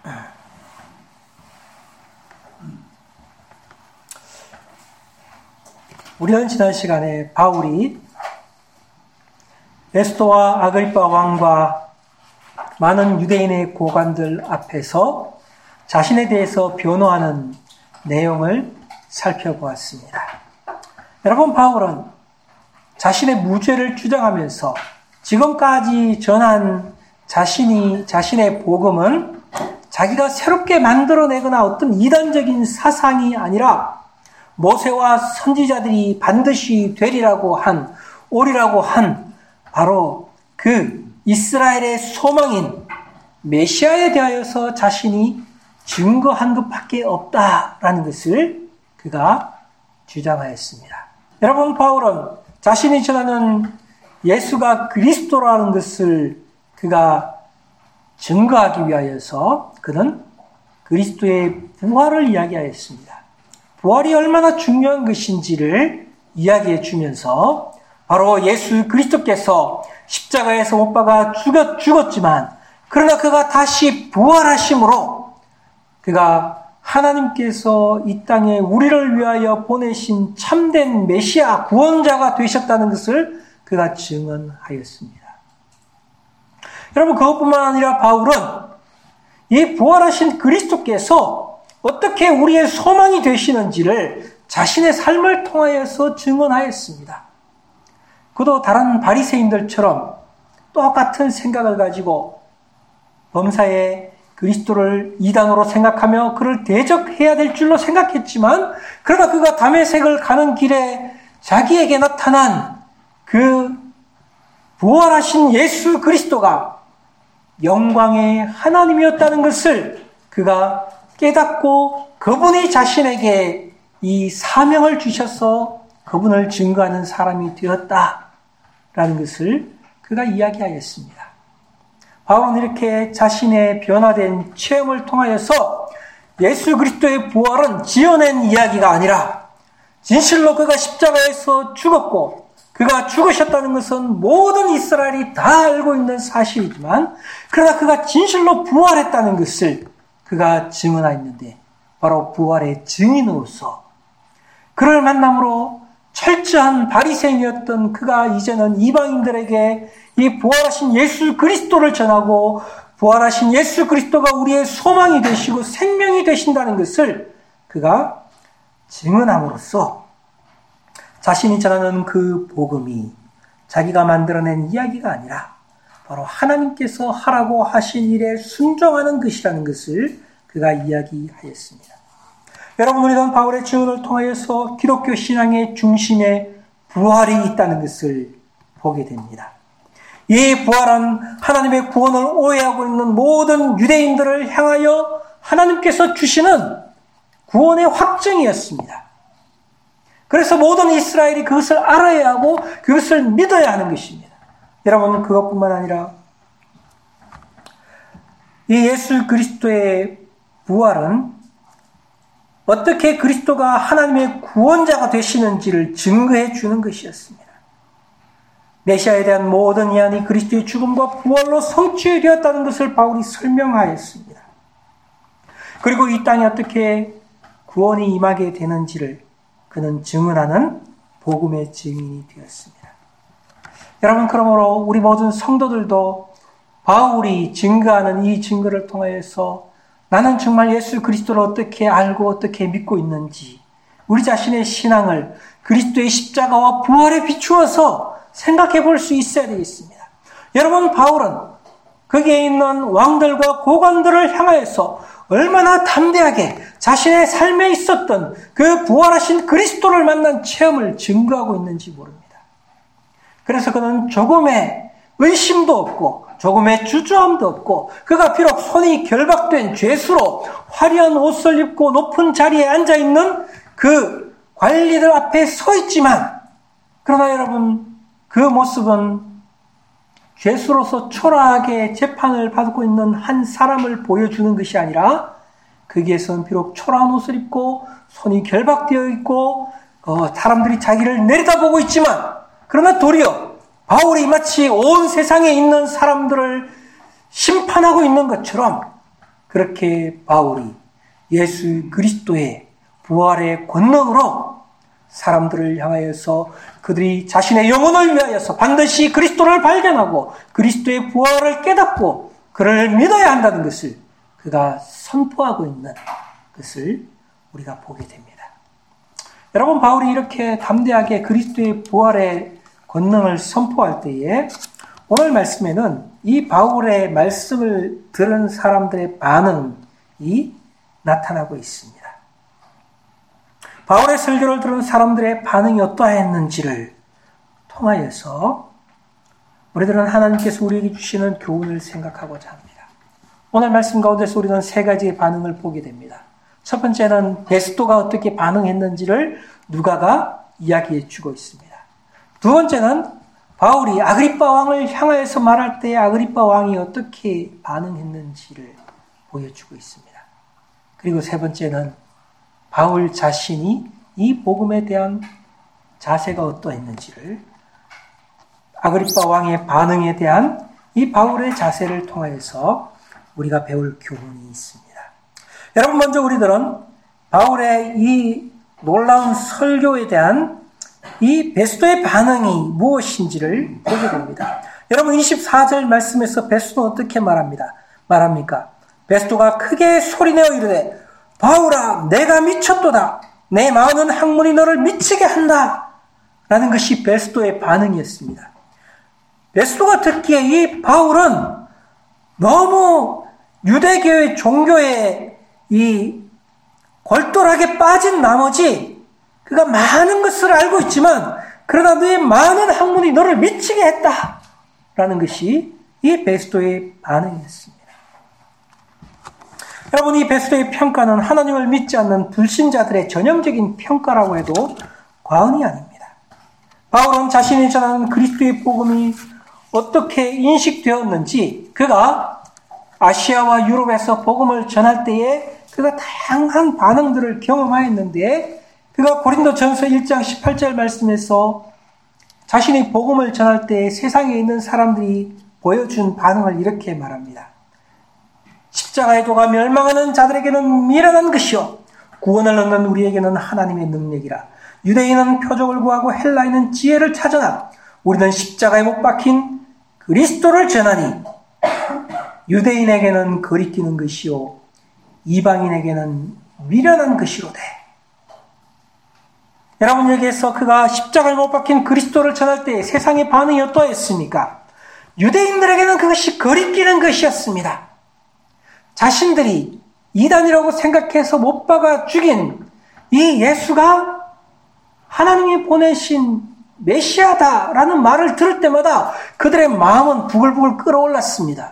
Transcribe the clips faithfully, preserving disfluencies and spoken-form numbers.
우리는 지난 시간에 바울이 에스더와 아그리빠 왕과 많은 유대인의 고관들 앞에서 자신에 대해서 변호하는 내용을 살펴보았습니다. 여러분, 바울은 자신의 무죄를 주장하면서 지금까지 전한 자신이, 자신의 복음은 자기가 새롭게 만들어내거나 어떤 이단적인 사상이 아니라 모세와 선지자들이 반드시 되리라고 한, 오리라고 한 바로 그 이스라엘의 소망인 메시아에 대하여서 자신이 증거한 것밖에 없다라는 것을 그가 주장하였습니다. 여러분, 바울은 자신이 전하는 예수가 그리스도라는 것을 그가 증거하기 위하여서 그는 그리스도의 부활을 이야기하였습니다. 부활이 얼마나 중요한 것인지를 이야기해 주면서 바로 예수 그리스도께서 십자가에서 못 박아 죽었, 죽었지만 그러나 그가 다시 부활하심으로 그가 하나님께서 이 땅에 우리를 위하여 보내신 참된 메시아 구원자가 되셨다는 것을 그가 증언하였습니다. 여러분, 그것뿐만 아니라 바울은 이 부활하신 그리스도께서 어떻게 우리의 소망이 되시는지를 자신의 삶을 통하여서 증언하였습니다. 그도 다른 바리새인들처럼 똑같은 생각을 가지고 범사에 그리스도를 이단으로 생각하며 그를 대적해야 될 줄로 생각했지만 그러나 그가 다메섹을 가는 길에 자기에게 나타난 그 부활하신 예수 그리스도가 영광의 하나님이었다는 것을 그가 깨닫고 그분이 자신에게 이 사명을 주셔서 그분을 증거하는 사람이 되었다라는 것을 그가 이야기하였습니다. 바울은 이렇게 자신의 변화된 체험을 통하여서 예수 그리스도의 부활은 지어낸 이야기가 아니라 진실로 그가 십자가에서 죽었고 그가 죽으셨다는 것은 모든 이스라엘이 다 알고 있는 사실이지만 그러나 그가 진실로 부활했다는 것을 그가 증언하였는데 바로 부활의 증인으로서 그를 만남으로 철저한 바리새인이었던 그가 이제는 이방인들에게 이 부활하신 예수 그리스도를 전하고 부활하신 예수 그리스도가 우리의 소망이 되시고 생명이 되신다는 것을 그가 증언함으로써 자신이 전하는 그 복음이 자기가 만들어낸 이야기가 아니라 바로 하나님께서 하라고 하신 일에 순종하는 것이라는 것을 그가 이야기하였습니다. 여러분, 우리는 바울의 증언을 통하여서 기독교 신앙의 중심에 부활이 있다는 것을 보게 됩니다. 이 부활은 하나님의 구원을 오해하고 있는 모든 유대인들을 향하여 하나님께서 주시는 구원의 확증이었습니다. 그래서 모든 이스라엘이 그것을 알아야 하고 그것을 믿어야 하는 것입니다. 여러분, 그것뿐만 아니라 이 예수 그리스도의 부활은 어떻게 그리스도가 하나님의 구원자가 되시는지를 증거해 주는 것이었습니다. 메시아에 대한 모든 예언이 그리스도의 죽음과 부활로 성취되었다는 것을 바울이 설명하였습니다. 그리고 이 땅에 어떻게 구원이 임하게 되는지를 그는 증언하는 복음의 증인이 되었습니다. 여러분, 그러므로 우리 모든 성도들도 바울이 증거하는 이 증거를 통하여서 나는 정말 예수 그리스도를 어떻게 알고 어떻게 믿고 있는지 우리 자신의 신앙을 그리스도의 십자가와 부활에 비추어서 생각해 볼 수 있어야 되겠습니다. 여러분, 바울은 거기에 있는 왕들과 고관들을 향하여서 얼마나 담대하게 자신의 삶에 있었던 그 부활하신 그리스도를 만난 체험을 증거하고 있는지 모릅니다. 그래서 그는 조금의 의심도 없고 조금의 주저함도 없고 그가 비록 손이 결박된 죄수로 화려한 옷을 입고 높은 자리에 앉아있는 그 관리들 앞에 서 있지만 그러나 여러분, 그 모습은 죄수로서 초라하게 재판을 받고 있는 한 사람을 보여주는 것이 아니라 거기에서는 비록 초라한 옷을 입고 손이 결박되어 있고 어, 사람들이 자기를 내려다보고 있지만 그러나 도리어 바울이 마치 온 세상에 있는 사람들을 심판하고 있는 것처럼 그렇게 바울이 예수 그리스도의 부활의 권능으로 사람들을 향하여서 그들이 자신의 영혼을 위하여서 반드시 그리스도를 발견하고 그리스도의 부활을 깨닫고 그를 믿어야 한다는 것을 그가 선포하고 있는 것을 우리가 보게 됩니다. 여러분, 바울이 이렇게 담대하게 그리스도의 부활의 권능을 선포할 때에 오늘 말씀에는 이 바울의 말씀을 들은 사람들의 반응이 나타나고 있습니다. 바울의 설교를 들은 사람들의 반응이 어떠했는지를 통하여서 우리들은 하나님께서 우리에게 주시는 교훈을 생각하고자 합니다. 오늘 말씀 가운데서 우리는 세 가지의 반응을 보게 됩니다. 첫 번째는 베스도가 어떻게 반응했는지를 누가가 이야기해 주고 있습니다. 두 번째는 바울이 아그리빠 왕을 향하여서 말할 때 아그리빠 왕이 어떻게 반응했는지를 보여주고 있습니다. 그리고 세 번째는 바울 자신이 이 복음에 대한 자세가 어떠했는지를 아그리빠 왕의 반응에 대한 이 바울의 자세를 통하여서 우리가 배울 교훈이 있습니다. 여러분, 먼저 우리들은 바울의 이 놀라운 설교에 대한 이 베스도의 반응이 무엇인지를 보게 됩니다. 여러분, 이십사 절 말씀에서 베스도는 어떻게 말합니다. 말합니까? 베스도가 크게 소리내어 이르되 바울아, 내가 미쳤도다. 내 많은 학문이 너를 미치게 한다. 라는 것이 베스도의 반응이었습니다. 베스도가 듣기에 이 바울은 너무 유대교의 종교에 이 골똘하게 빠진 나머지 그가 많은 것을 알고 있지만 그러나 너의 많은 학문이 너를 미치게 했다. 라는 것이 이 베스도의 반응이었습니다. 여러분, 이 베스도의 평가는 하나님을 믿지 않는 불신자들의 전형적인 평가라고 해도 과언이 아닙니다. 바울은 자신이 전하는 그리스도의 복음이 어떻게 인식되었는지 그가 아시아와 유럽에서 복음을 전할 때에 그가 다양한 반응들을 경험하였는데 그가 고린도전서 일 장 십팔 절 말씀에서 자신이 복음을 전할 때 세상에 있는 사람들이 보여준 반응을 이렇게 말합니다. 십자가의 도가 멸망하는 자들에게는 미련한 것이요 구원을 얻는 우리에게는 하나님의 능력이라. 유대인은 표적을 구하고 헬라인은 지혜를 찾으나 우리는 십자가에 못 박힌 그리스도를 전하니 유대인에게는 거리끼는 것이요 이방인에게는 미련한 것이로되. 여러분, 여기에서 그가 십자가에 못 박힌 그리스도를 전할 때 세상의 반응이 어떠했습니까? 유대인들에게는 그것이 거리끼는 것이었습니다. 자신들이 이단이라고 생각해서 못 박아 죽인 이 예수가 하나님이 보내신 메시아다라는 말을 들을 때마다 그들의 마음은 부글부글 끓어올랐습니다.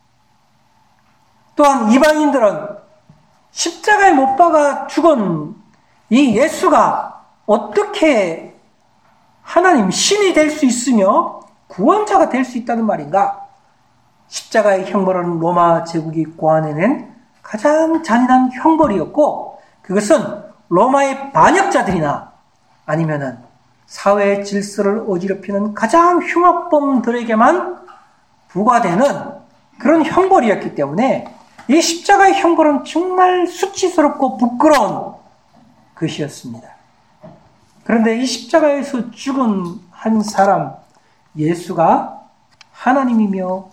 또한 이방인들은 십자가에 못 박아 죽은 이 예수가 어떻게 하나님 신이 될 수 있으며 구원자가 될 수 있다는 말인가? 십자가의 형벌은 로마 제국이 고안해낸 가장 잔인한 형벌이었고 그것은 로마의 반역자들이나 아니면은 사회의 질서를 어지럽히는 가장 흉악범들에게만 부과되는 그런 형벌이었기 때문에 이 십자가의 형벌은 정말 수치스럽고 부끄러운 것이었습니다. 그런데 이 십자가에서 죽은 한 사람 예수가 하나님이며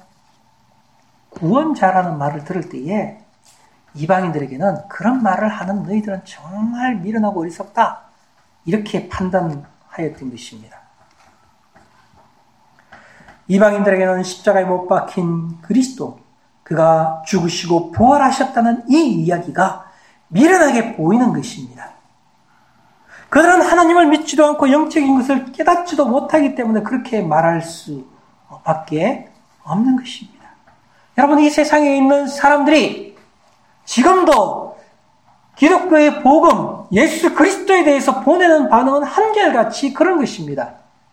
구원자라는 말을 들을 때에 이방인들에게는 그런 말을 하는 너희들은 정말 미련하고 어리석다 이렇게 판단하였던 것입니다. 이방인들에게는 십자가에 못 박힌 그리스도, 그가 죽으시고 부활하셨다는 이 이야기가 미련하게 보이는 것입니다. 그들은 하나님을 믿지도 않고 영적인 것을 깨닫지도 못하기 때문에 그렇게 말할 수밖에 없는 것입니다. 여러분, 이 세상에 있는 사람들이 지금도 기독교의 복음, 예수 그리스도에 대해서 보내는 반응은 한결같이 그런 것입니다.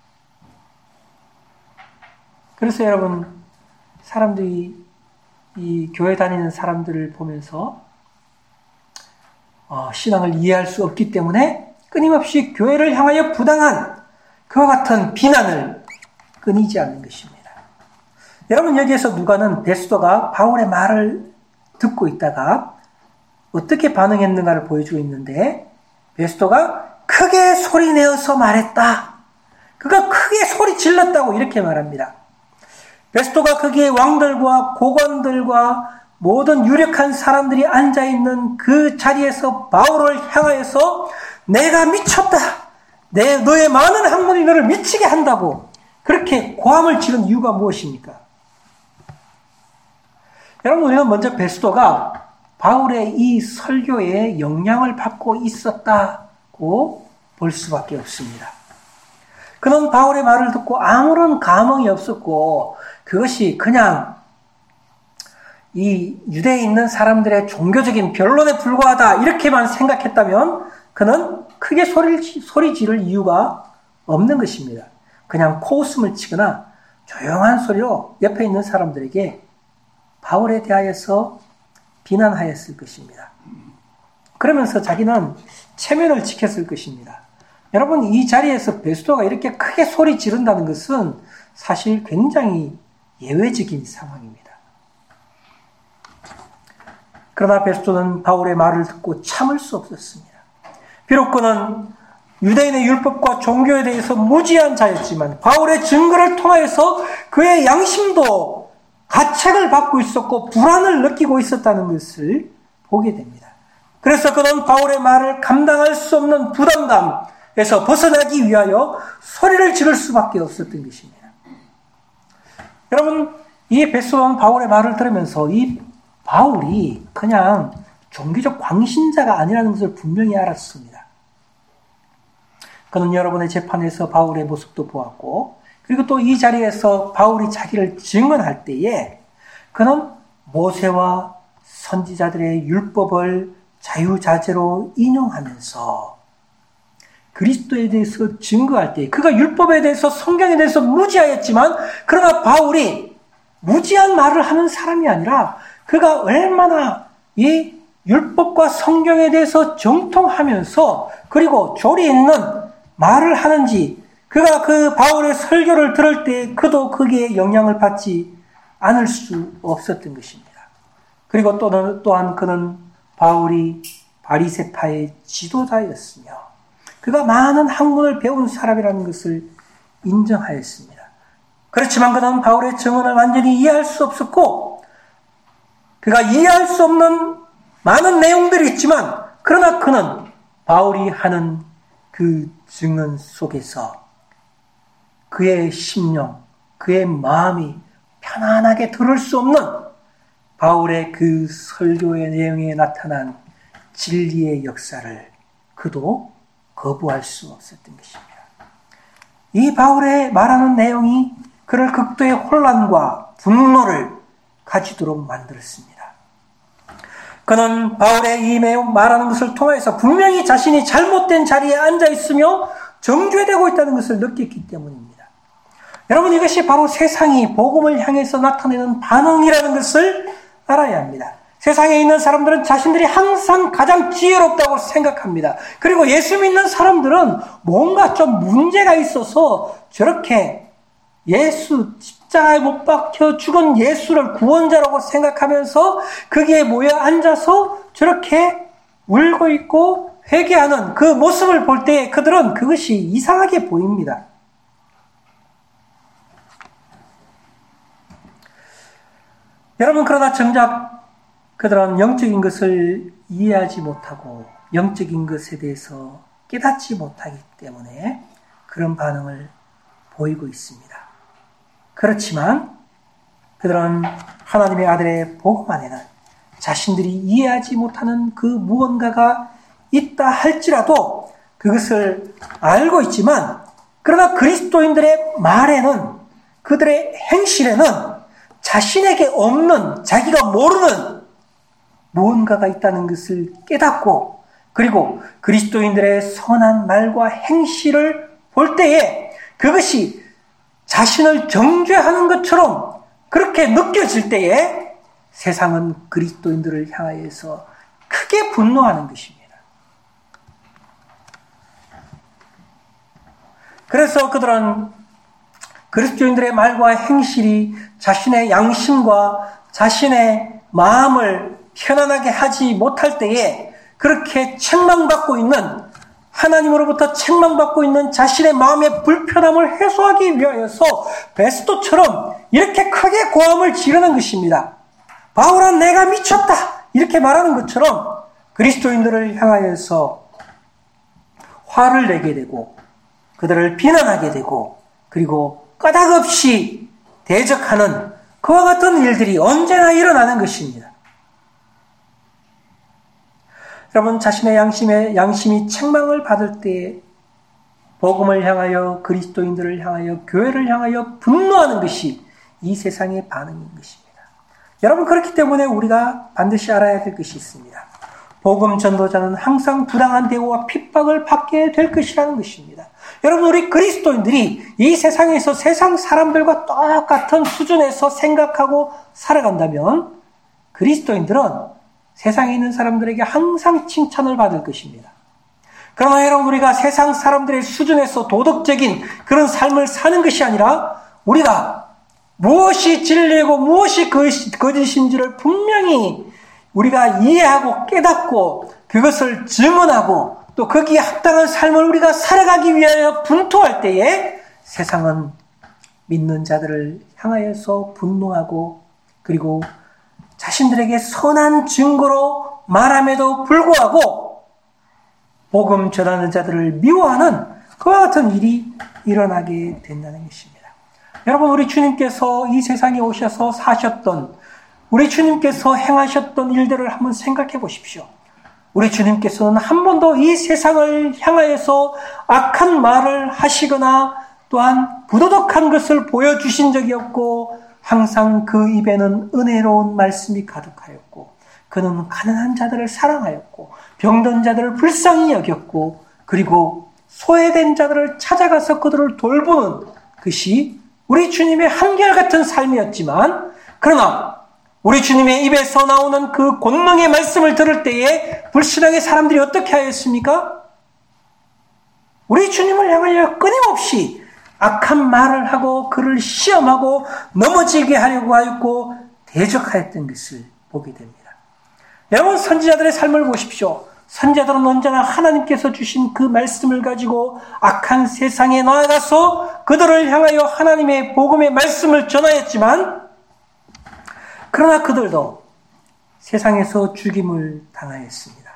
그래서 여러분, 사람들이 이 교회 다니는 사람들을 보면서 어, 신앙을 이해할 수 없기 때문에 끊임없이 교회를 향하여 부당한 그와 같은 비난을 끊이지 않는 것입니다. 여러분, 여기에서 누가는 베스도가 바울의 말을 듣고 있다가 어떻게 반응했는가를 보여주고 있는데, 베스토가 크게 소리내어서 말했다. 그가 크게 소리 질렀다고 이렇게 말합니다. 베스토가 거기에 왕들과 고관들과 모든 유력한 사람들이 앉아있는 그 자리에서 바울을 향하여서 내가 미쳤다. 내, 너의 많은 학문이 너를 미치게 한다고 그렇게 고함을 지른 이유가 무엇입니까? 여러분, 우리는 먼저 베스토가 바울의 이 설교에 영향을 받고 있었다고 볼 수밖에 없습니다. 그는 바울의 말을 듣고 아무런 감흥이 없었고 그것이 그냥 이 유대에 있는 사람들의 종교적인 변론에 불과하다 이렇게만 생각했다면 그는 크게 소리, 소리 지를 이유가 없는 것입니다. 그냥 코웃음을 치거나 조용한 소리로 옆에 있는 사람들에게 바울에 대하여서 비난하였을 것입니다. 그러면서 자기는 체면을 지켰을 것입니다. 여러분, 이 자리에서 베스토가 이렇게 크게 소리 지른다는 것은 사실 굉장히 예외적인 상황입니다. 그러나 베스토는 바울의 말을 듣고 참을 수 없었습니다. 비록 그는 유대인의 율법과 종교에 대해서 무지한 자였지만 바울의 증거를 통하여서 그의 양심도 가책을 받고 있었고 불안을 느끼고 있었다는 것을 보게 됩니다. 그래서 그는 바울의 말을 감당할 수 없는 부담감에서 벗어나기 위하여 소리를 지를 수밖에 없었던 것입니다. 여러분, 이 베스토는 바울의 말을 들으면서 이 바울이 그냥 종교적 광신자가 아니라는 것을 분명히 알았습니다. 그는 여러분의 재판에서 바울의 모습도 보았고, 그리고 또 이 자리에서 바울이 자기를 증언할 때에 그는 모세와 선지자들의 율법을 자유자재로 인용하면서 그리스도에 대해서 증거할 때, 그가 율법에 대해서 성경에 대해서 무지하였지만 그러나 바울이 무지한 말을 하는 사람이 아니라 그가 얼마나 이 율법과 성경에 대해서 정통하면서 그리고 조리 있는 말을 하는지, 그가 그 바울의 설교를 들을 때 그도 거기에 영향을 받지 않을 수 없었던 것입니다. 그리고 또, 또한 그는 바울이 바리새파의 지도자였으며 그가 많은 학문을 배운 사람이라는 것을 인정하였습니다. 그렇지만 그는 바울의 증언을 완전히 이해할 수 없었고 그가 이해할 수 없는 많은 내용들이 있지만 그러나 그는 바울이 하는 그 증언 속에서 그의 심령, 그의 마음이 편안하게 들을 수 없는 바울의 그 설교의 내용에 나타난 진리의 역사를 그도 거부할 수 없었던 것입니다. 이 바울의 말하는 내용이 그를 극도의 혼란과 분노를 가지도록 만들었습니다. 그는 바울의 이 말하는 것을 통해서 분명히 자신이 잘못된 자리에 앉아 있으며 정죄되고 있다는 것을 느꼈기 때문입니다. 여러분, 이것이 바로 세상이 복음을 향해서 나타내는 반응이라는 것을 알아야 합니다. 세상에 있는 사람들은 자신들이 항상 가장 지혜롭다고 생각합니다. 그리고 예수 믿는 사람들은 뭔가 좀 문제가 있어서 저렇게 예수, 십자가에 못 박혀 죽은 예수를 구원자라고 생각하면서 거기에 모여 앉아서 저렇게 울고 있고 회개하는 그 모습을 볼 때 그들은 그것이 이상하게 보입니다. 여러분, 그러나 정작 그들은 영적인 것을 이해하지 못하고 영적인 것에 대해서 깨닫지 못하기 때문에 그런 반응을 보이고 있습니다. 그렇지만 그들은 하나님의 아들의 복음 안에는 자신들이 이해하지 못하는 그 무언가가 있다 할지라도 그것을 알고 있지만 그러나 그리스도인들의 말에는, 그들의 행실에는 자신에게 없는, 자기가 모르는 무언가가 있다는 것을 깨닫고 그리고 그리스도인들의 선한 말과 행실을 볼 때에 그것이 자신을 정죄하는 것처럼 그렇게 느껴질 때에 세상은 그리스도인들을 향하여서 크게 분노하는 것입니다. 그래서 그들은 그리스도인들의 말과 행실이 자신의 양심과 자신의 마음을 편안하게 하지 못할 때에 그렇게 책망받고 있는, 하나님으로부터 책망받고 있는 자신의 마음의 불편함을 해소하기 위하여서 베스토처럼 이렇게 크게 고함을 지르는 것입니다. 바울아, 내가 미쳤다! 이렇게 말하는 것처럼 그리스도인들을 향하여서 화를 내게 되고 그들을 비난하게 되고 그리고 까닭없이 대적하는 그와 같은 일들이 언제나 일어나는 것입니다. 여러분, 자신의 양심에, 양심이 책망을 받을 때 복음을 향하여, 그리스도인들을 향하여, 교회를 향하여 분노하는 것이 이 세상의 반응인 것입니다. 여러분, 그렇기 때문에 우리가 반드시 알아야 될 것이 있습니다. 복음 전도자는 항상 부당한 대우와 핍박을 받게 될 것이라는 것입니다. 여러분, 우리 그리스도인들이 이 세상에서 세상 사람들과 똑같은 수준에서 생각하고 살아간다면 그리스도인들은 세상에 있는 사람들에게 항상 칭찬을 받을 것입니다. 그러나 여러분, 우리가 세상 사람들의 수준에서 도덕적인 그런 삶을 사는 것이 아니라 우리가 무엇이 진리이고 무엇이 거짓인지를 분명히 우리가 이해하고 깨닫고 그것을 증언하고 또 거기에 합당한 삶을 우리가 살아가기 위하여 분투할 때에 세상은 믿는 자들을 향하여서 분노하고 그리고 자신들에게 선한 증거로 말함에도 불구하고 복음 전하는 자들을 미워하는 그와 같은 일이 일어나게 된다는 것입니다. 여러분, 우리 주님께서 이 세상에 오셔서 사셨던, 우리 주님께서 행하셨던 일들을 한번 생각해 보십시오. 우리 주님께서는 한 번도 이 세상을 향하여서 악한 말을 하시거나 또한 부도덕한 것을 보여주신 적이 없고 항상 그 입에는 은혜로운 말씀이 가득하였고 그는 가난한 자들을 사랑하였고 병든 자들을 불쌍히 여겼고 그리고 소외된 자들을 찾아가서 그들을 돌보는 것이 우리 주님의 한결같은 삶이었지만, 그러나 우리 주님의 입에서 나오는 그 권능의 말씀을 들을 때에 불신앙의 사람들이 어떻게 하였습니까? 우리 주님을 향하여 끊임없이 악한 말을 하고 그를 시험하고 넘어지게 하려고 하였고 대적하였던 것을 보게 됩니다. 여러분, 선지자들의 삶을 보십시오. 선지자들은 언제나 하나님께서 주신 그 말씀을 가지고 악한 세상에 나아가서 그들을 향하여 하나님의 복음의 말씀을 전하였지만, 그러나 그들도 세상에서 죽임을 당하였습니다.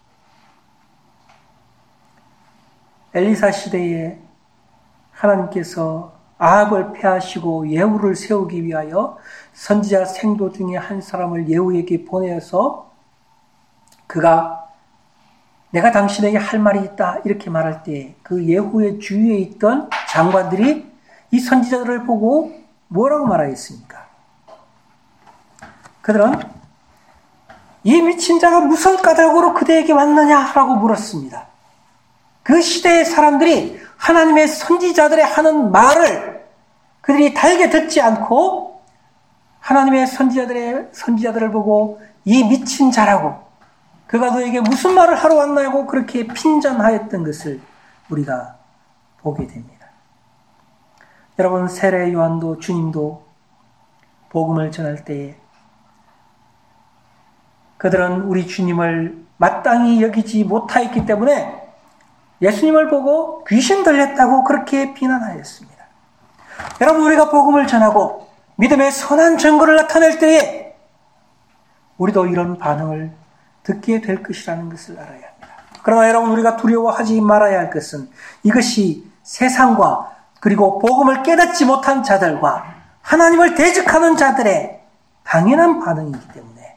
엘리사 시대에 하나님께서 아합을 패하시고 예후를 세우기 위하여 선지자 생도 중에 한 사람을 예후에게 보내어서 그가 내가 당신에게 할 말이 있다 이렇게 말할 때 그 예후의 주위에 있던 장관들이 이 선지자들을 보고 뭐라고 말하였습니까? 그들은 이 미친 자가 무슨 까닭으로 그대에게 왔느냐라고 물었습니다. 그 시대의 사람들이 하나님의 선지자들의 하는 말을 그들이 달게 듣지 않고 하나님의 선지자들의 선지자들을 보고 이 미친 자라고 그가 너에게 무슨 말을 하러 왔나고 그렇게 핀잔하였던 것을 우리가 보게 됩니다. 여러분, 세례 요한도 주님도 복음을 전할 때에 그들은 우리 주님을 마땅히 여기지 못하였기 때문에 예수님을 보고 귀신 들렸다고 그렇게 비난하였습니다. 여러분, 우리가 복음을 전하고 믿음의 선한 증거를 나타낼 때에 우리도 이런 반응을 듣게 될 것이라는 것을 알아야 합니다. 그러나 여러분, 우리가 두려워하지 말아야 할 것은 이것이 세상과 그리고 복음을 깨닫지 못한 자들과 하나님을 대적하는 자들의 당연한 반응이기 때문에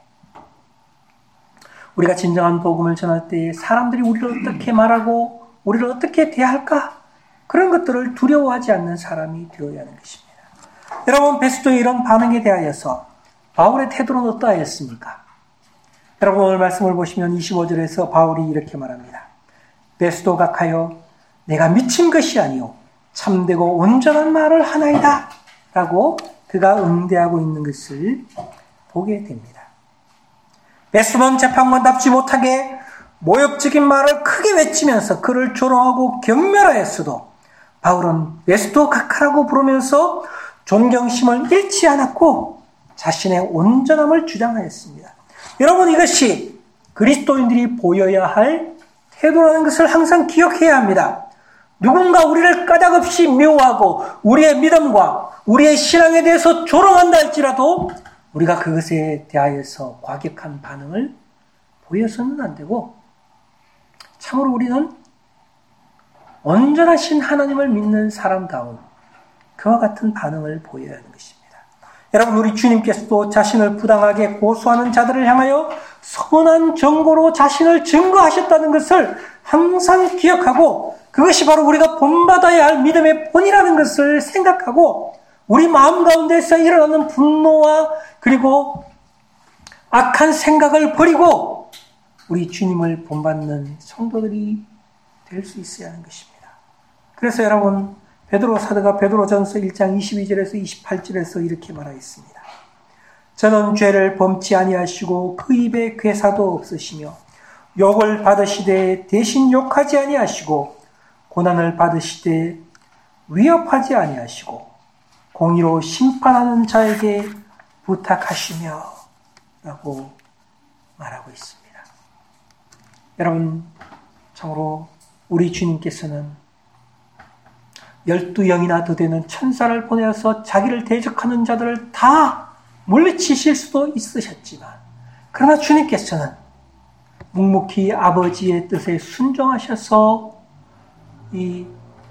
우리가 진정한 복음을 전할 때에 사람들이 우리를 어떻게 말하고 우리를 어떻게 대할까? 그런 것들을 두려워하지 않는 사람이 되어야 하는 것입니다. 여러분, 베스도의 이런 반응에 대하여서 바울의 태도는 어떠하였습니까? 여러분, 오늘 말씀을 보시면 이십오 절에서 바울이 이렇게 말합니다. 베스도 각하여 내가 미친 것이 아니요 참되고 온전한 말을 하나이다 라고 그가 응대하고 있는 것을 보게 됩니다. 베스도는 재판관답지 못하게 모욕적인 말을 크게 외치면서 그를 조롱하고 경멸하였어도 바울은 베스도 각하라고 부르면서 존경심을 잃지 않았고 자신의 온전함을 주장하였습니다. 여러분, 이것이 그리스도인들이 보여야 할 태도라는 것을 항상 기억해야 합니다. 누군가 우리를 까닭없이 미워하고 우리의 믿음과 우리의 신앙에 대해서 조롱한다 할지라도 우리가 그것에 대하여서 과격한 반응을 보여서는 안 되고, 참으로 우리는 온전하신 하나님을 믿는 사람다운 그와 같은 반응을 보여야 하는 것입니다. 여러분, 우리 주님께서도 자신을 부당하게 고소하는 자들을 향하여 선한 정보로 자신을 증거하셨다는 것을 항상 기억하고, 그것이 바로 우리가 본받아야 할 믿음의 본이라는 것을 생각하고, 우리 마음 가운데서 일어나는 분노와 그리고 악한 생각을 버리고 우리 주님을 본받는 성도들이 될 수 있어야 하는 것입니다. 그래서 여러분, 베드로 사도가 베드로전서 일 장 이십이 절에서 이십팔 절에서 이렇게 말하였습니다. 저는 죄를 범치 아니하시고 그 입에 괴사도 없으시며 욕을 받으시되 대신 욕하지 아니하시고 고난을 받으시되 위협하지 아니하시고 공의로 심판하는 자에게 부탁하시며 라고 말하고 있습니다. 여러분, 참으로 우리 주님께서는 열두 영이나 더 되는 천사를 보내어서 자기를 대적하는 자들을 다 물리치실 수도 있으셨지만, 그러나 주님께서는 묵묵히 아버지의 뜻에 순종하셔서 이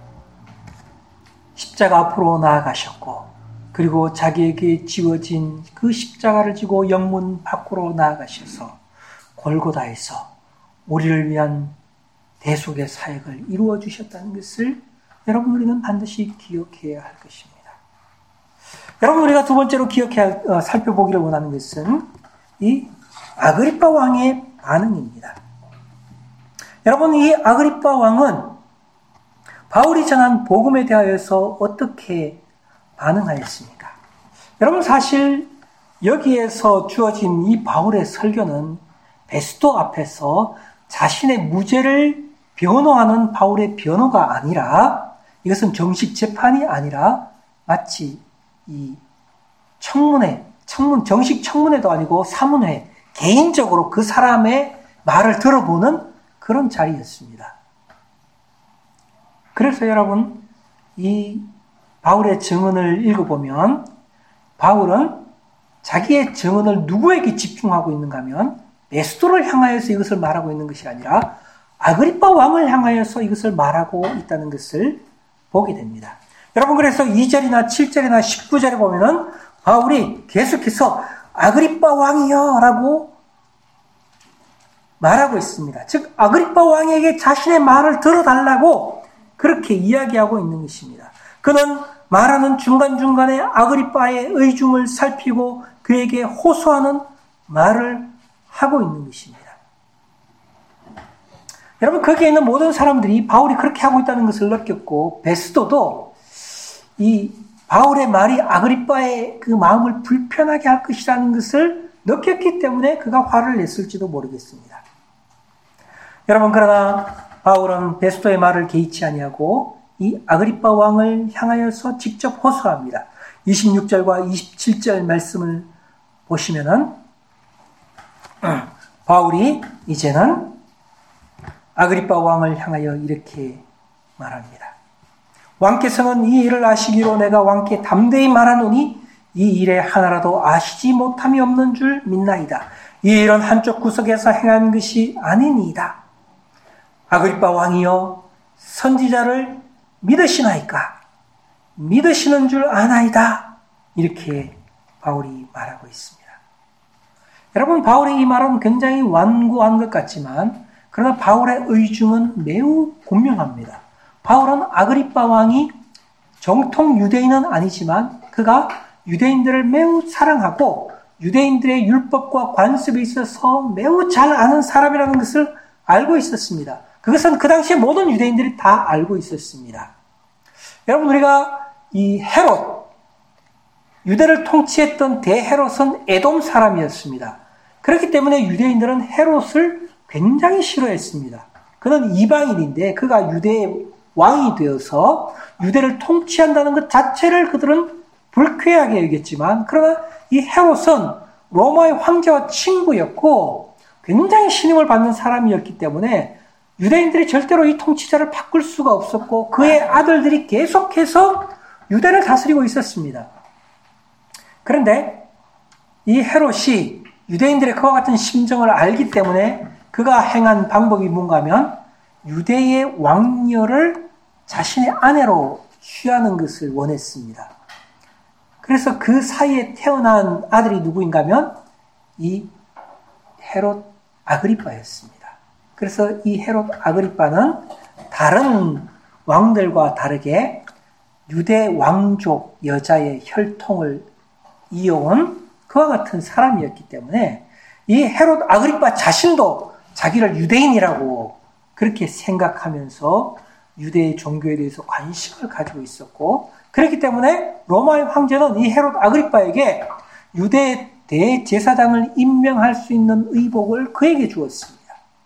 십자가 앞으로 나아가셨고, 그리고 자기에게 지워진 그 십자가를 지고 영문 밖으로 나아가셔서 골고다에서 우리를 위한 대속의 사역을 이루어 주셨다는 것을 여러분, 우리는 반드시 기억해야 할 것입니다. 여러분, 우리가 두 번째로 기억해야 할, 어, 살펴보기를 원하는 것은 이 아그리빠 왕의 반응입니다. 여러분, 이 아그리빠 왕은 바울이 전한 복음에 대하여서 어떻게 반응하였습니까? 여러분, 사실 여기에서 주어진 이 바울의 설교는 베스도 앞에서 자신의 무죄를 변호하는 바울의 변호가 아니라, 이것은 정식 재판이 아니라 마치 이 청문회, 청문, 정식 청문회도 아니고 사문회, 개인적으로 그 사람의 말을 들어보는 그런 자리였습니다. 그래서 여러분, 이 바울의 증언을 읽어보면 바울은 자기의 증언을 누구에게 집중하고 있는가 하면 베스도를 향하여서 이것을 말하고 있는 것이 아니라 아그리빠 왕을 향하여서 이것을 말하고 있다는 것을 보게 됩니다. 여러분, 그래서 이 절이나 칠 절이나 십구 절에 보면은 바울이 계속해서 아그리빠 왕이여 라고 말하고 있습니다. 즉, 아그리빠 왕에게 자신의 말을 들어달라고 그렇게 이야기하고 있는 것입니다. 그는 말하는 중간중간에 아그리빠의 의중을 살피고 그에게 호소하는 말을 하고 있는 것입니다. 여러분, 거기에 있는 모든 사람들이 바울이 그렇게 하고 있다는 것을 느꼈고, 베스도도 이 바울의 말이 아그리빠의 그 마음을 불편하게 할 것이라는 것을 느꼈기 때문에 그가 화를 냈을지도 모르겠습니다. 여러분, 그러나 바울은 베스도의 말을 개의치 아니하고 이 아그리빠 왕을 향하여서 직접 호소합니다. 이십육 절과 이십칠 절 말씀을 보시면은 바울이 이제는 아그리빠 왕을 향하여 이렇게 말합니다. 왕께서는 이 일을 아시기로 내가 왕께 담대히 말하노니 이 일에 하나라도 아시지 못함이 없는 줄 믿나이다. 이 일은 한쪽 구석에서 행한 것이 아니니이다. 아그리빠 왕이여, 선지자를 믿으시나이까? 믿으시는 줄 아나이다. 이렇게 바울이 말하고 있습니다. 여러분, 바울의 이 말은 굉장히 완고한 것 같지만, 그러나 바울의 의중은 매우 분명합니다. 바울은 아그리빠 왕이 정통 유대인은 아니지만 그가 유대인들을 매우 사랑하고 유대인들의 율법과 관습에 있어서 매우 잘 아는 사람이라는 것을 알고 있었습니다. 그것은 그 당시에 모든 유대인들이 다 알고 있었습니다. 여러분, 우리가 이 헤롯, 유대를 통치했던 대헤롯은 에돔 사람이었습니다. 그렇기 때문에 유대인들은 헤롯을 굉장히 싫어했습니다. 그는 이방인인데 그가 유대의 왕이 되어서 유대를 통치한다는 것 자체를 그들은 불쾌하게 여겼지만, 그러나 이 헤롯은 로마의 황제와 친구였고 굉장히 신임을 받는 사람이었기 때문에 유대인들이 절대로 이 통치자를 바꿀 수가 없었고 그의 아들들이 계속해서 유대를 다스리고 있었습니다. 그런데 이 헤롯이 유대인들의 그와 같은 심정을 알기 때문에 그가 행한 방법이 뭔가 하면 유대의 왕녀를 자신의 아내로 취하는 것을 원했습니다. 그래서 그 사이에 태어난 아들이 누구인가 하면 이 헤롯 아그리빠였습니다. 그래서 이 헤롯 아그리빠는 다른 왕들과 다르게 유대 왕족 여자의 혈통을 이어온 그와 같은 사람이었기 때문에 이 헤롯 아그리빠 자신도 자기를 유대인이라고 그렇게 생각하면서 유대의 종교에 대해서 관심을 가지고 있었고 그렇기 때문에 로마의 황제는 이 헤롯 아그리빠에게 유대의 대제사장을 임명할 수 있는 의복을 그에게 주었습니다.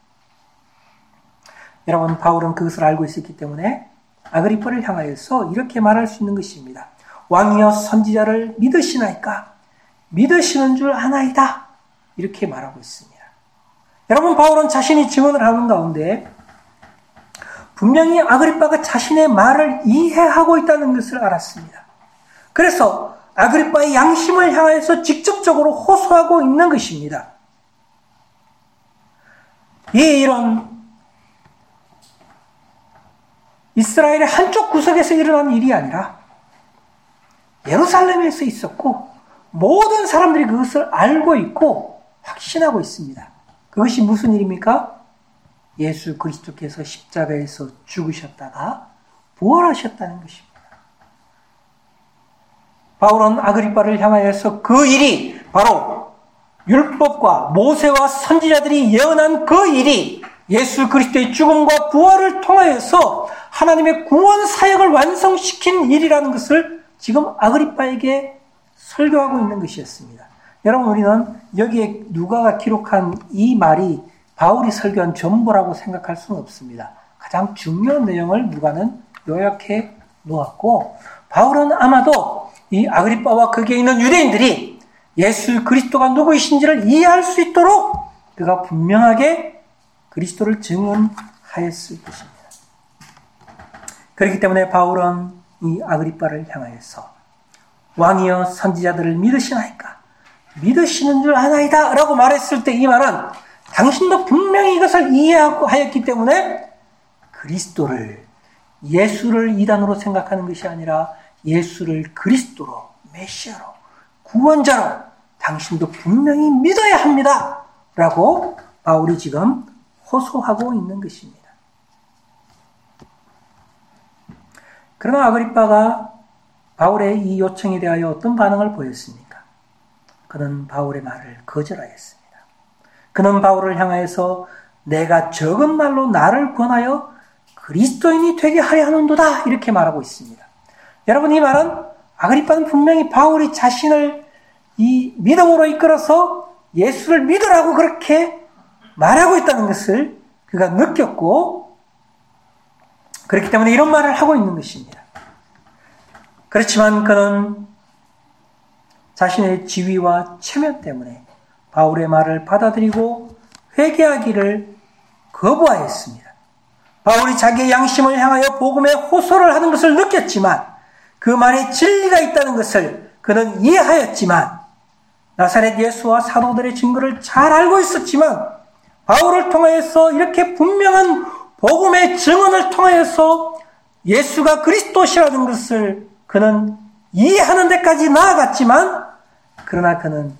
여러분, 바울은 그것을 알고 있었기 때문에 아그리빠를 향하여서 이렇게 말할 수 있는 것입니다. 왕이여 선지자를 믿으시나이까? 믿으시는 줄 아나이다. 이렇게 말하고 있습니다. 여러분, 바울은 자신이 증언을 하는 가운데 분명히 아그리빠가 자신의 말을 이해하고 있다는 것을 알았습니다. 그래서 아그리빠의 양심을 향하여서 직접적으로 호소하고 있는 것입니다. 이 일은 이스라엘의 한쪽 구석에서 일어난 일이 아니라 예루살렘에서 있었고 모든 사람들이 그것을 알고 있고 확신하고 있습니다. 그것이 무슨 일입니까? 예수 그리스도께서 십자가에서 죽으셨다가 부활하셨다는 것입니다. 바울은 아그리빠를 향하여서 그 일이 바로 율법과 모세와 선지자들이 예언한 그 일이 예수 그리스도의 죽음과 부활을 통하여서 하나님의 구원 사역을 완성시킨 일이라는 것을 지금 아그리빠에게 설교하고 있는 것이었습니다. 여러분, 우리는 여기에 누가가 기록한 이 말이 바울이 설교한 전부라고 생각할 수는 없습니다. 가장 중요한 내용을 누가는 요약해 놓았고 바울은 아마도 이 아그리빠와 거기에 있는 유대인들이 예수 그리스도가 누구이신지를 이해할 수 있도록 그가 분명하게 그리스도를 증언하였을 것입니다. 그렇기 때문에 바울은 이 아그리빠를 향하여서 왕이여 선지자들을 믿으시나이까? 믿으시는 줄 아나이다 라고 말했을 때 이 말은 당신도 분명히 이것을 이해하였기 때문에 그리스도를, 예수를 이단으로 생각하는 것이 아니라 예수를 그리스도로, 메시아로, 구원자로 당신도 분명히 믿어야 합니다 라고 바울이 지금 호소하고 있는 것입니다. 그러나 아그리빠가 바울의 이 요청에 대하여 어떤 반응을 보였습니까? 그는 바울의 말을 거절하였습니다. 그는 바울을 향하여서 내가 적은 말로 나를 권하여 그리스도인이 되게 하려 하는도다 이렇게 말하고 있습니다. 여러분, 이 말은 아그리빠는 분명히 바울이 자신을 이 믿음으로 이끌어서 예수를 믿으라고 그렇게 말하고 있다는 것을 그가 느꼈고 그렇기 때문에 이런 말을 하고 있는 것입니다. 그렇지만 그는 자신의 지위와 체면 때문에 바울의 말을 받아들이고 회개하기를 거부하였습니다. 바울이 자기의 양심을 향하여 복음에 호소를 하는 것을 느꼈지만 그 말에 진리가 있다는 것을 그는 이해하였지만 나사렛 예수와 사도들의 증거를 잘 알고 있었지만 바울을 통하여서 이렇게 분명한 복음의 증언을 통하여서 예수가 그리스도시라는 것을 그는 이해하는 데까지 나아갔지만 그러나 그는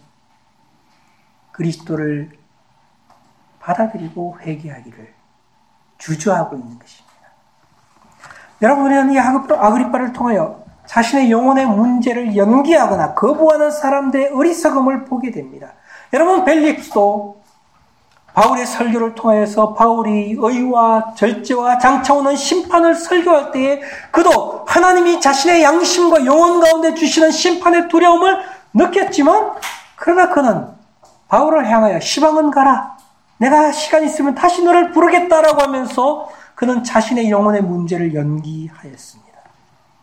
그리스도를 받아들이고 회개하기를 주저하고 있는 것입니다. 여러분은 이 아그리빠를 통하여 자신의 영혼의 문제를 연기하거나 거부하는 사람들의 어리석음을 보게 됩니다. 여러분, 벨릭스도 바울의 설교를 통하여서 바울이 의와 절제와 장차오는 심판을 설교할 때에 그도 하나님이 자신의 양심과 영혼 가운데 주시는 심판의 두려움을 느꼈지만 그러나 그는 바울을 향하여 시방은 가라. 내가 시간 있으면 다시 너를 부르겠다라고 하면서 그는 자신의 영혼의 문제를 연기하였습니다.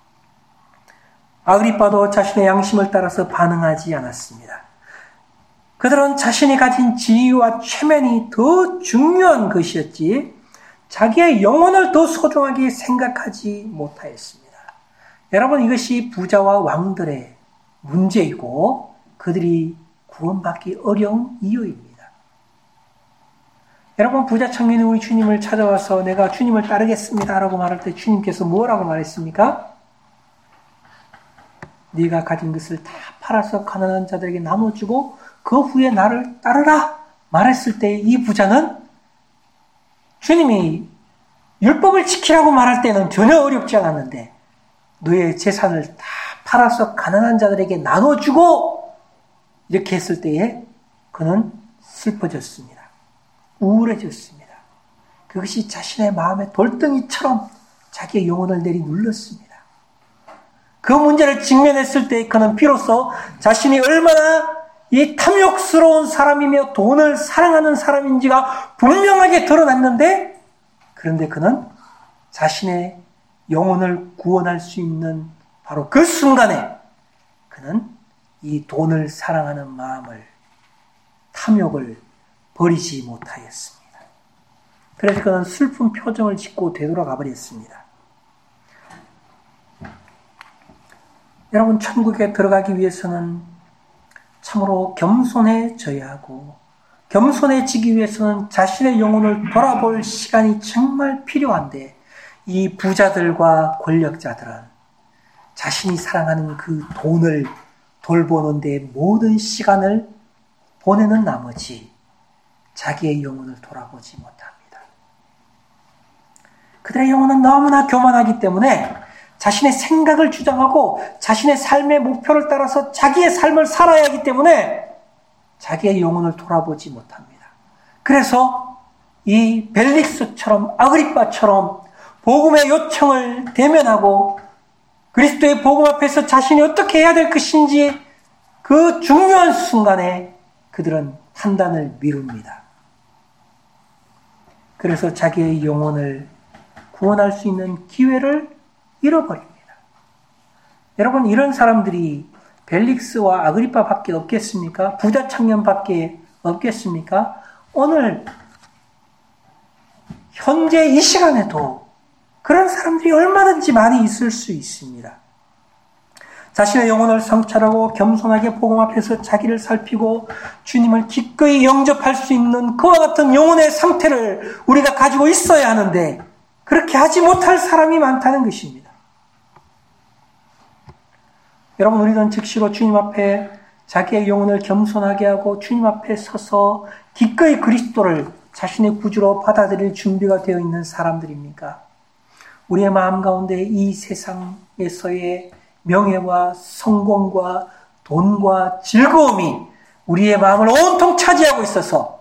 아그리빠도 자신의 양심을 따라서 반응하지 않았습니다. 그들은 자신이 가진 지위와 체면이 더 중요한 것이었지 자기의 영혼을 더 소중하게 생각하지 못하였습니다. 여러분, 이것이 부자와 왕들의 문제이고 그들이 구원받기 어려운 이유입니다. 여러분, 부자 청년이 우리 주님을 찾아와서 내가 주님을 따르겠습니다 라고 말할 때 주님께서 뭐라고 말했습니까? 네가 가진 것을 다 팔아서 가난한 자들에게 나눠주고 그 후에 나를 따르라 말했을 때 이 부자는 주님이 율법을 지키라고 말할 때는 전혀 어렵지 않았는데 너의 재산을 다 팔아서 가난한 자들에게 나눠주고 이렇게 했을 때에 그는 슬퍼졌습니다. 우울해졌습니다. 그것이 자신의 마음의 돌덩이처럼 자기의 영혼을 내리눌렀습니다. 그 문제를 직면했을 때 그는 비로소 자신이 얼마나 이 탐욕스러운 사람이며 돈을 사랑하는 사람인지가 분명하게 드러났는데 그런데 그는 자신의 영혼을 구원할 수 있는 바로 그 순간에 그는 이 돈을 사랑하는 마음을 탐욕을 버리지 못하였습니다. 그래서 그는 슬픈 표정을 짓고 되돌아가 버렸습니다. 여러분, 천국에 들어가기 위해서는 참으로 겸손해져야 하고 겸손해지기 위해서는 자신의 영혼을 돌아볼 시간이 정말 필요한데 이 부자들과 권력자들은 자신이 사랑하는 그 돈을 돌보는 데 모든 시간을 보내는 나머지 자기의 영혼을 돌아보지 못합니다. 그들의 영혼은 너무나 교만하기 때문에 자신의 생각을 주장하고 자신의 삶의 목표를 따라서 자기의 삶을 살아야 하기 때문에 자기의 영혼을 돌아보지 못합니다. 그래서 이 벨릭스처럼 아그리빠처럼 복음의 요청을 대면하고 그리스도의 복음 앞에서 자신이 어떻게 해야 될 것인지 그 중요한 순간에 그들은 판단을 미룹니다. 그래서 자기의 영혼을 구원할 수 있는 기회를 잃어버립니다. 여러분, 이런 사람들이 벨릭스와 아그리빠밖에 없겠습니까? 부자 청년밖에 없겠습니까? 오늘 현재 이 시간에도 그런 사람들이 얼마든지 많이 있을 수 있습니다. 자신의 영혼을 성찰하고 겸손하게 복음 앞에서 자기를 살피고 주님을 기꺼이 영접할 수 있는 그와 같은 영혼의 상태를 우리가 가지고 있어야 하는데 그렇게 하지 못할 사람이 많다는 것입니다. 여러분, 우리는 즉시로 주님 앞에 자기의 영혼을 겸손하게 하고 주님 앞에 서서 기꺼이 그리스도를 자신의 구주로 받아들일 준비가 되어 있는 사람들입니까? 우리의 마음 가운데 이 세상에서의 명예와 성공과 돈과 즐거움이 우리의 마음을 온통 차지하고 있어서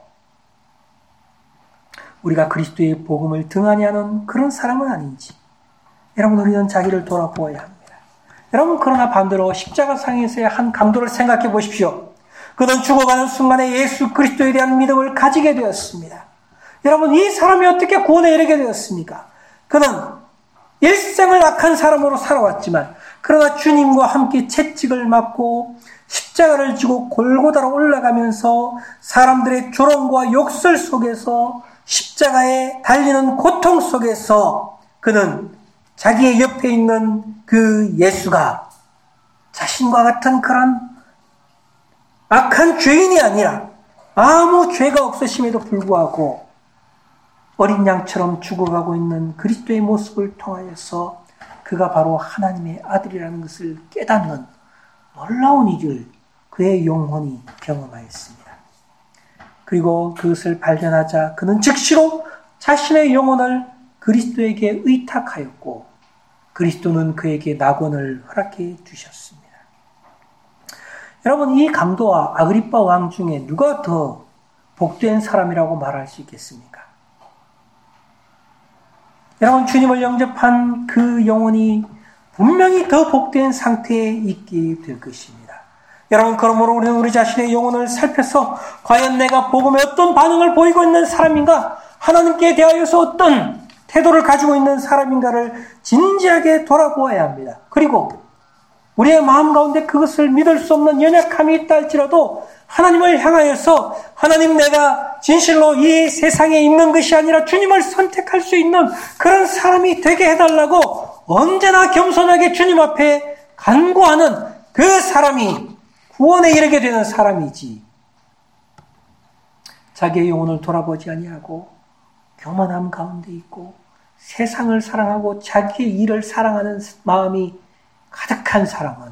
우리가 그리스도의 복음을 등한히 하는 그런 사람은 아닌지 여러분, 우리는 자기를 돌아보아야 합니다. 여러분, 그러나 반대로 십자가상에서의 한 강도를 생각해 보십시오. 그는 죽어가는 순간에 예수 그리스도에 대한 믿음을 가지게 되었습니다. 여러분, 이 사람이 어떻게 구원에 이르게 되었습니까? 그는 일생을 악한 사람으로 살아왔지만 그러나 주님과 함께 채찍을 맞고 십자가를 지고 골고다로 올라가면서 사람들의 조롱과 욕설 속에서 십자가에 달리는 고통 속에서 그는 자기의 옆에 있는 그 예수가 자신과 같은 그런 악한 죄인이 아니라 아무 죄가 없으심에도 불구하고 어린 양처럼 죽어가고 있는 그리스도의 모습을 통하여서 그가 바로 하나님의 아들이라는 것을 깨닫는 놀라운 일을 그의 영혼이 경험하였습니다. 그리고 그것을 발견하자 그는 즉시로 자신의 영혼을 그리스도에게 의탁하였고 그리스도는 그에게 낙원을 허락해 주셨습니다. 여러분, 이 강도와 아그리빠 왕 중에 누가 더 복된 사람이라고 말할 수 있겠습니까? 여러분, 주님을 영접한 그 영혼이 분명히 더 복된 상태에 있게 될 것입니다. 여러분, 그러므로 우리는 우리 자신의 영혼을 살펴서 과연 내가 복음에 어떤 반응을 보이고 있는 사람인가, 하나님께 대하여서 어떤 태도를 가지고 있는 사람인가를 진지하게 돌아보아야 합니다. 그리고 우리의 마음 가운데 그것을 믿을 수 없는 연약함이 있다 할지라도 하나님을 향하여서 하나님 내가 진실로 이 세상에 있는 것이 아니라 주님을 선택할 수 있는 그런 사람이 되게 해달라고 언제나 겸손하게 주님 앞에 간구하는 그 사람이 구원에 이르게 되는 사람이지, 자기의 영혼을 돌아보지 아니하고 교만함 가운데 있고 세상을 사랑하고 자기의 일을 사랑하는 마음이 가득한 사람은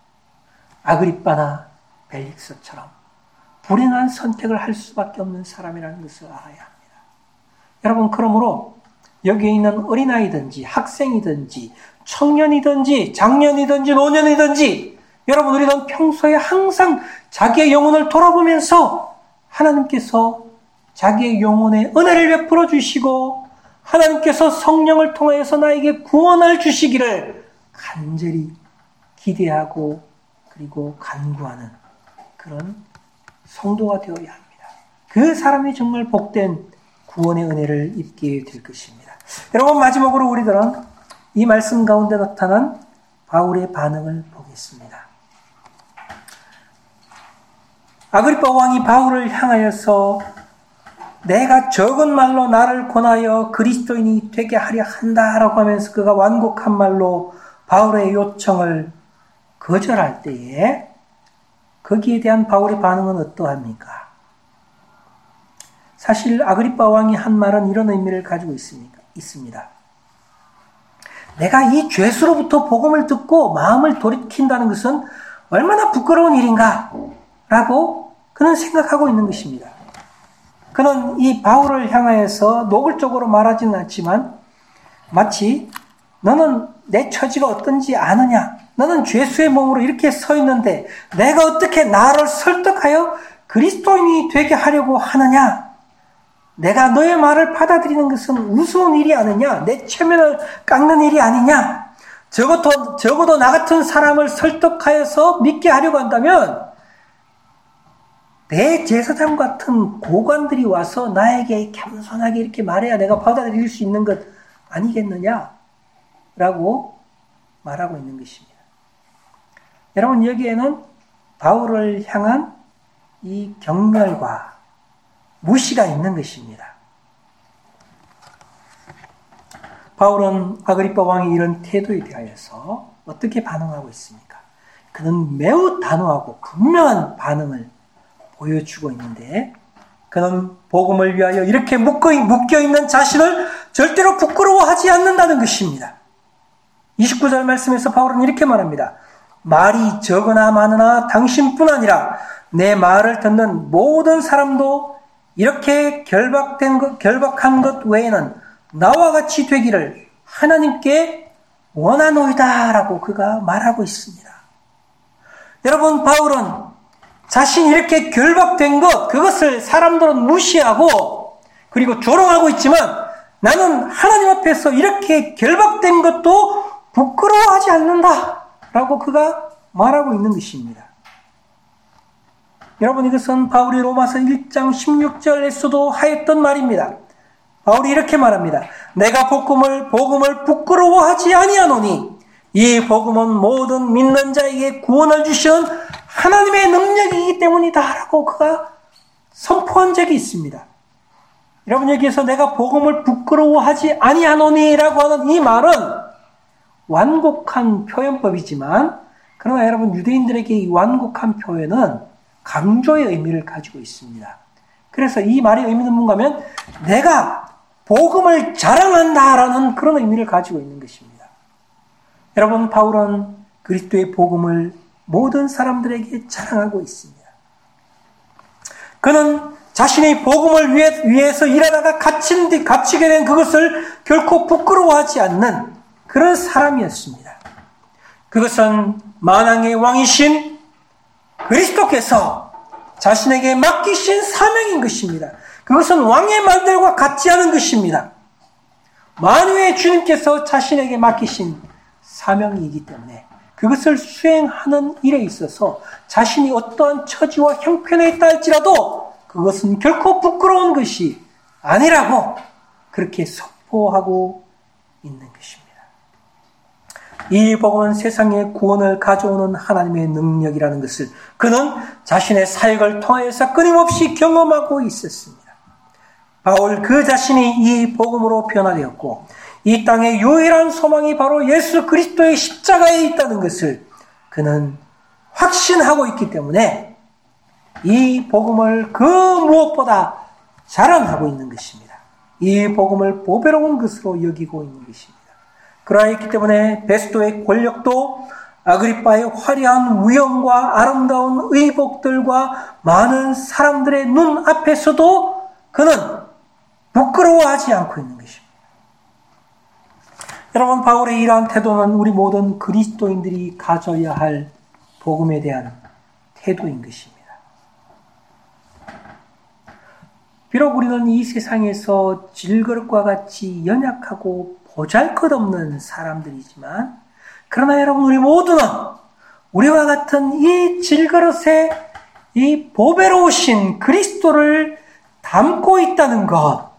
아그리빠나 벨릭스처럼 불행한 선택을 할 수밖에 없는 사람이라는 것을 알아야 합니다. 여러분, 그러므로 여기에 있는 어린아이든지 학생이든지 청년이든지 장년이든지 노년이든지 여러분, 우리는 평소에 항상 자기의 영혼을 돌아보면서 하나님께서 자기의 영혼에 은혜를 베풀어 주시고 하나님께서 성령을 통하여서 나에게 구원을 주시기를 간절히 기대하고 그리고 간구하는 그런 성도가 되어야 합니다. 그 사람이 정말 복된 구원의 은혜를 입게 될 것입니다. 여러분, 마지막으로 우리들은 이 말씀 가운데 나타난 바울의 반응을 보겠습니다. 아그리빠 왕이 바울을 향하여서 내가 적은 말로 나를 권하여 그리스도인이 되게 하려 한다라고 하면서 그가 완곡한 말로 바울의 요청을 거절할 때에 거기에 대한 바울의 반응은 어떠합니까? 사실 아그리빠 왕이 한 말은 이런 의미를 가지고 있습니다. 내가 이 죄수로부터 복음을 듣고 마음을 돌이킨다는 것은 얼마나 부끄러운 일인가 라고 그는 생각하고 있는 것입니다. 그는 이 바울을 향하여서 노골적으로 말하지는 않지만 마치 너는 내 처지가 어떤지 아느냐? 너는 죄수의 몸으로 이렇게 서 있는데 내가 어떻게 나를 설득하여 그리스도인이 되게 하려고 하느냐? 내가 너의 말을 받아들이는 것은 우스운 일이 아니냐? 내 체면을 깎는 일이 아니냐? 적어도, 적어도 나 같은 사람을 설득하여서 믿게 하려고 한다면 내 제사장 같은 고관들이 와서 나에게 겸손하게 이렇게 말해야 내가 받아들일 수 있는 것 아니겠느냐? 라고 말하고 있는 것입니다. 여러분, 여기에는 바울을 향한 이 경멸과 무시가 있는 것입니다. 바울은 아그리빠 왕의 이런 태도에 대하여서 어떻게 반응하고 있습니까? 그는 매우 단호하고 분명한 반응을 보여주고 있는데 그는 복음을 위하여 이렇게 묶여있는 자신을 절대로 부끄러워하지 않는다는 것입니다. 이십구 절 말씀에서 바울은 이렇게 말합니다. 말이 적으나 많으나 당신뿐 아니라 내 말을 듣는 모든 사람도 이렇게 결박된 것, 결박한 것 외에는 나와 같이 되기를 하나님께 원하노이다 라고 그가 말하고 있습니다. 여러분, 바울은 자신이 이렇게 결박된 것, 그것을 사람들은 무시하고 그리고 조롱하고 있지만 나는 하나님 앞에서 이렇게 결박된 것도 부끄러워하지 않는다 라고 그가 말하고 있는 것입니다. 여러분, 이것은 바울이 로마서 일 장 십육 절에서도 하였던 말입니다. 바울이 이렇게 말합니다. 내가 복음을, 복음을 부끄러워하지 아니하노니 이 복음은 모든 믿는 자에게 구원을 주시는 하나님의 능력이기 때문이다 라고 그가 선포한 적이 있습니다. 여러분, 여기에서 내가 복음을 부끄러워하지 아니하노니 라고 하는 이 말은 완곡한 표현법이지만 그러나 여러분, 유대인들에게 이 완곡한 표현은 강조의 의미를 가지고 있습니다. 그래서 이 말의 의미는 뭔가 하면 내가 복음을 자랑한다라는 그런 의미를 가지고 있는 것입니다. 여러분, 바울은 그리스도의 복음을 모든 사람들에게 자랑하고 있습니다. 그는 자신의 복음을 위해, 위해서 일하다가 갇힌 뒤, 갇히게 된 그것을 결코 부끄러워하지 않는 그런 사람이었습니다. 그것은 만왕의 왕이신 그리스도께서 자신에게 맡기신 사명인 것입니다. 그것은 왕의 말들과 같지 않은 것입니다. 만유의 주님께서 자신에게 맡기신 사명이기 때문에 그것을 수행하는 일에 있어서 자신이 어떠한 처지와 형편에 있다 할지라도 그것은 결코 부끄러운 것이 아니라고 그렇게 선포하고 있는 것입니다. 이 복음은 세상의 구원을 가져오는 하나님의 능력이라는 것을 그는 자신의 사역을 통해서 끊임없이 경험하고 있었습니다. 바울 그 자신이 이 복음으로 변화되었고 이 땅의 유일한 소망이 바로 예수 그리스도의 십자가에 있다는 것을 그는 확신하고 있기 때문에 이 복음을 그 무엇보다 자랑하고 있는 것입니다. 이 복음을 보배로운 것으로 여기고 있는 것입니다. 그러했기 때문에 베스도의 권력도 아그리빠의 화려한 위엄과 아름다운 의복들과 많은 사람들의 눈 앞에서도 그는 부끄러워하지 않고 있는 것입니다. 여러분, 바울의 이러한 태도는 우리 모든 그리스도인들이 가져야 할 복음에 대한 태도인 것입니다. 비록 우리는 이 세상에서 질그릇과 같이 연약하고 보잘것없는 사람들이지만 그러나 여러분, 우리 모두는 우리와 같은 이 질그릇에 이 보배로우신 그리스도를 담고 있다는 것,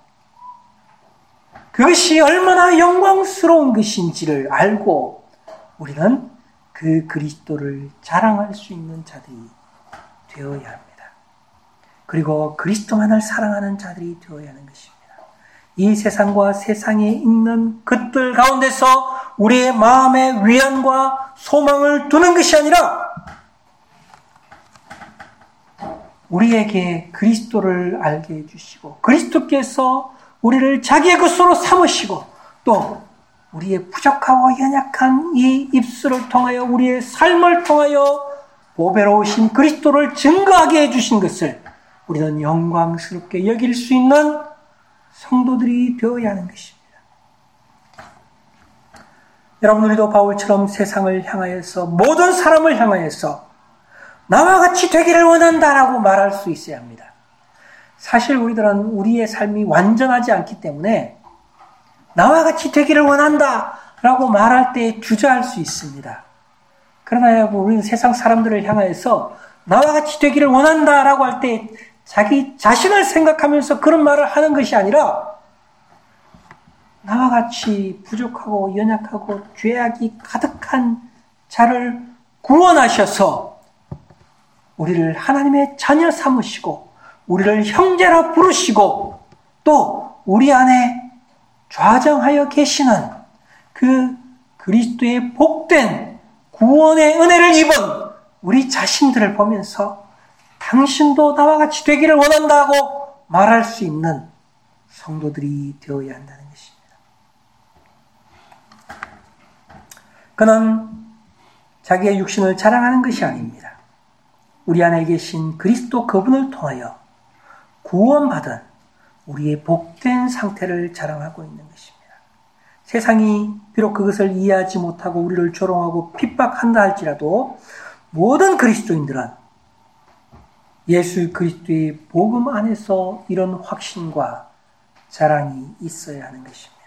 그것이 얼마나 영광스러운 것인지를 알고 우리는 그 그리스도를 자랑할 수 있는 자들이 되어야 합니다. 그리고 그리스도만을 사랑하는 자들이 되어야 하는 것입니다. 이 세상과 세상에 있는 것들 가운데서 우리의 마음의 위안과 소망을 두는 것이 아니라 우리에게 그리스도를 알게 해주시고 그리스도께서 우리를 자기의 것으로 삼으시고 또 우리의 부족하고 연약한 이 입술을 통하여 우리의 삶을 통하여 보배로우신 그리스도를 증거하게 해주신 것을 우리는 영광스럽게 여길 수 있는 성도들이 되어야 하는 것입니다. 여러분, 우리도 바울처럼 세상을 향하여서 모든 사람을 향하여서 나와 같이 되기를 원한다라고 말할 수 있어야 합니다. 사실 우리들은 우리의 삶이 완전하지 않기 때문에 나와 같이 되기를 원한다라고 말할 때 주저할 수 있습니다. 그러나 우리는 세상 사람들을 향하여서 나와 같이 되기를 원한다라고 할 때 자기 자신을 생각하면서 그런 말을 하는 것이 아니라 나와 같이 부족하고 연약하고 죄악이 가득한 자를 구원하셔서 우리를 하나님의 자녀 삼으시고 우리를 형제라 부르시고 또 우리 안에 좌정하여 계시는 그 그리스도의 복된 구원의 은혜를 입은 우리 자신들을 보면서 당신도 나와 같이 되기를 원한다고 말할 수 있는 성도들이 되어야 한다는 것입니다. 그는 자기의 육신을 자랑하는 것이 아닙니다. 우리 안에 계신 그리스도 그분을 통하여 구원받은 우리의 복된 상태를 자랑하고 있는 것입니다. 세상이 비록 그것을 이해하지 못하고 우리를 조롱하고 핍박한다 할지라도 모든 그리스도인들은 예수 그리스도의 복음 안에서 이런 확신과 자랑이 있어야 하는 것입니다.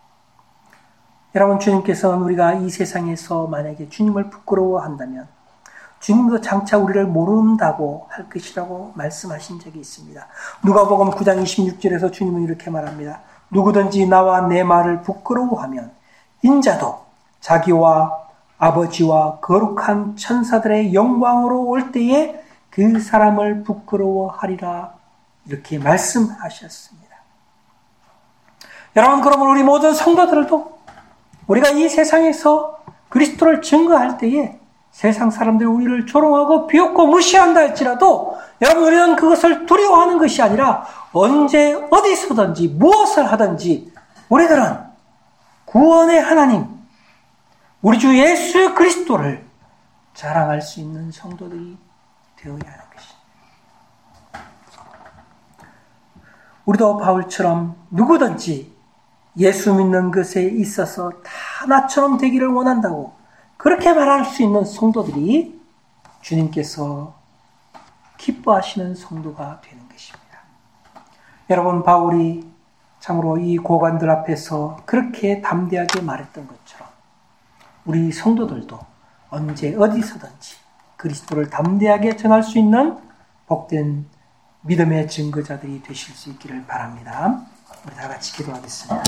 여러분, 주님께서는 우리가 이 세상에서 만약에 주님을 부끄러워한다면 주님도 장차 우리를 모른다고 할 것이라고 말씀하신 적이 있습니다. 누가복음 구 장 이십육 절에서 주님은 이렇게 말합니다. 누구든지 나와 내 말을 부끄러워하면 인자도 자기와 아버지와 거룩한 천사들의 영광으로 올 때에 그 사람을 부끄러워하리라, 이렇게 말씀하셨습니다. 여러분, 그러면 우리 모든 성도들도 우리가 이 세상에서 그리스도를 증거할 때에 세상 사람들이 우리를 조롱하고 비웃고 무시한다 할지라도 여러분, 우리는 그것을 두려워하는 것이 아니라 언제 어디서든지 무엇을 하든지 우리들은 구원의 하나님, 우리 주 예수 그리스도를 자랑할 수 있는 성도들이 되어야 하는 것입니다. 우리도 바울처럼 누구든지 예수 믿는 것에 있어서 다 나처럼 되기를 원한다고 그렇게 말할 수 있는 성도들이 주님께서 기뻐하시는 성도가 되는 것입니다. 여러분, 바울이 참으로 이 고관들 앞에서 그렇게 담대하게 말했던 것처럼 우리 성도들도 언제 어디서든지 그리스도를 담대하게 전할 수 있는 복된 믿음의 증거자들이 되실 수 있기를 바랍니다. 우리 다 같이 기도하겠습니다.